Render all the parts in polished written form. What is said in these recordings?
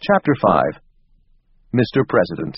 Chapter 5. Mr. President.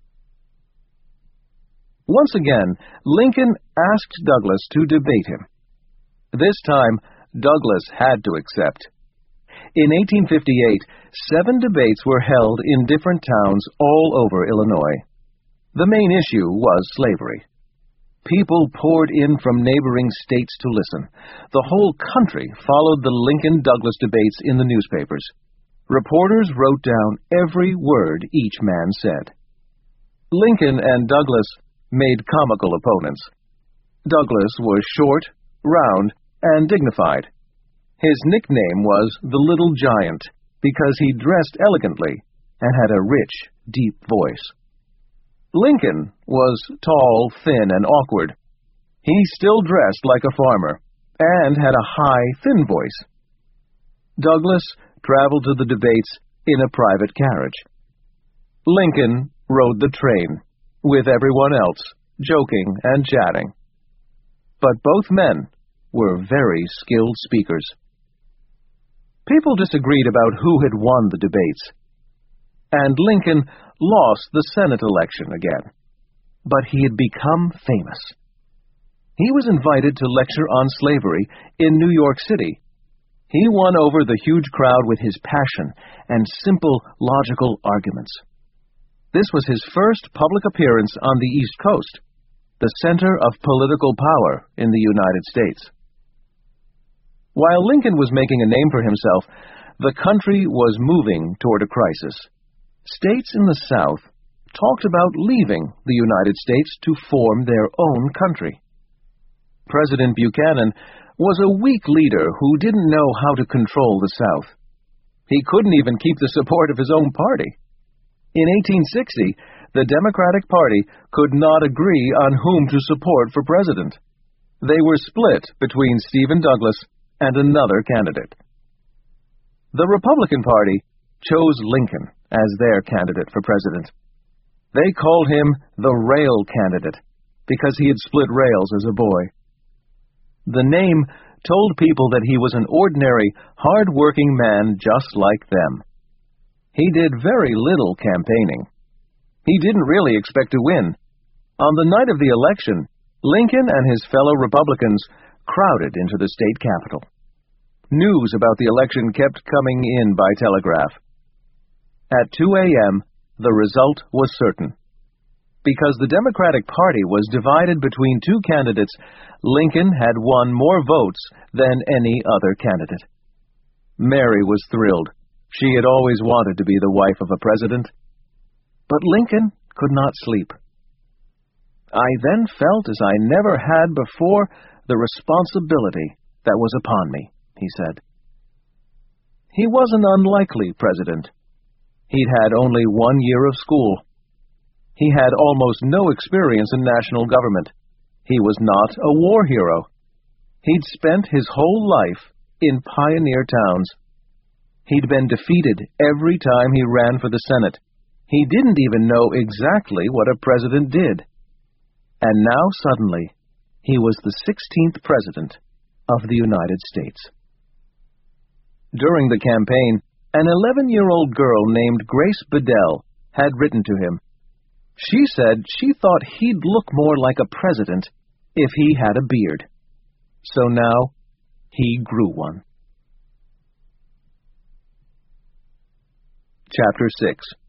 Once again, Lincoln asked Douglas to debate him. This time, Douglas had to accept. In 1858, 7 debates were held in different towns all over Illinois. The main issue was slavery. People poured in from neighboring states to listen. The whole country followed the Lincoln-Douglas debates in the newspapers. Reporters wrote down every word each man said. Lincoln and Douglas made comical opponents. Douglas was short, round, and dignified. His nickname was the Little Giant because he dressed elegantly and had a rich, deep voice. Lincoln was tall, thin, and awkward. He still dressed like a farmer and had a high, thin voice. Douglas traveled to the debates in a private carriage. Lincoln rode the train, with everyone else, joking and chatting. But both men were very skilled speakers. People disagreed about who had won the debates, and Lincoln lost the Senate election again. But he had become famous. He was invited to lecture on slavery in New York City. He won over the huge crowd with his passion and simple, logical arguments. This was his first public appearance on the East Coast, the center of political power in the United States. While Lincoln was making a name for himself, the country was moving toward a crisis. States in the South talked about leaving the United States to form their own country. President Buchanan was a weak leader who didn't know how to control the South. He couldn't even keep the support of his own party. In 1860, the Democratic Party could not agree on whom to support for president. They were split between Stephen Douglas and another candidate. The Republican Party chose Lincoln as their candidate for president. They called him the rail candidate because he had split rails as a boy. The name told people that he was an ordinary, hard-working man just like them. He did very little campaigning. He didn't really expect to win. On the night of the election, Lincoln and his fellow Republicans crowded into the state capitol. News about the election kept coming in by telegraph. At 2 a.m., the result was certain. Because the Democratic Party was divided between 2 candidates, Lincoln had won more votes than any other candidate. Mary was thrilled. She had always wanted to be the wife of a president. But Lincoln could not sleep. I then felt as I never had before the responsibility that was upon me, he said. He was an unlikely president. He'd had only 1 year of school. He had almost no experience in national government. He was not a war hero. He'd spent his whole life in pioneer towns. He'd been defeated every time he ran for the Senate. He didn't even know exactly what a president did. And now suddenly, he was the 16th president of the United States. During the campaign, an 11-year-old girl named Grace Bedell had written to him. She said she thought he'd look more like a president if he had a beard. So now, he grew one. Chapter 6.